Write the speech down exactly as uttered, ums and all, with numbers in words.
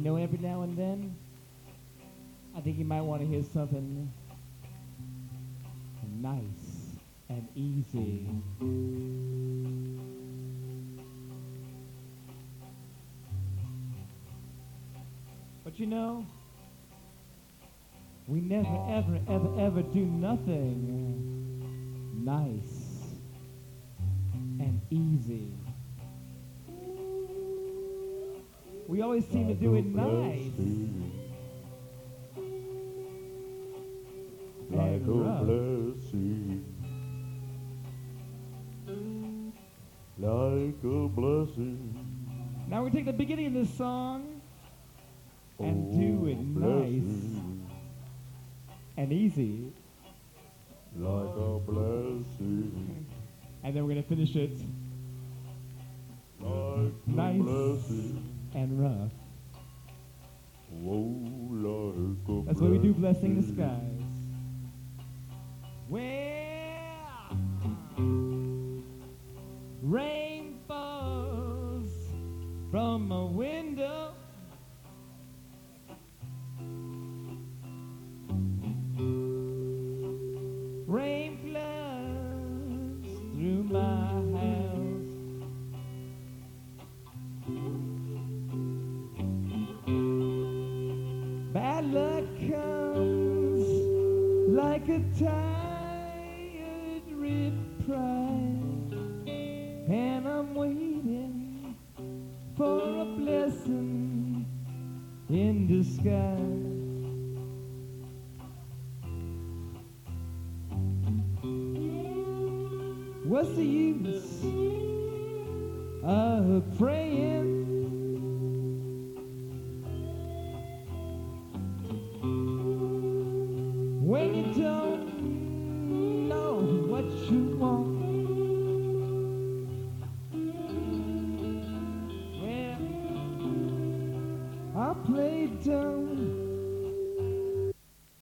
You know, every now and then, I think you might want to hear something nice and easy. But you know, we never, ever, ever, ever do nothing nice and easy. We always seem to do it nice. Like and a rough. blessing, like a blessing. Now we take the beginning of this song and do it nice and easy. Like a blessing, And then we're going to finish it like nice a blessing. and rough. Whoa, like a That's what we do, blessing the blessing. skies. Well, rain falls from a window. Rain floods through my house. Bad luck comes like a tired rib pride, and I'm waiting for a blessing in disguise. What's the use of praying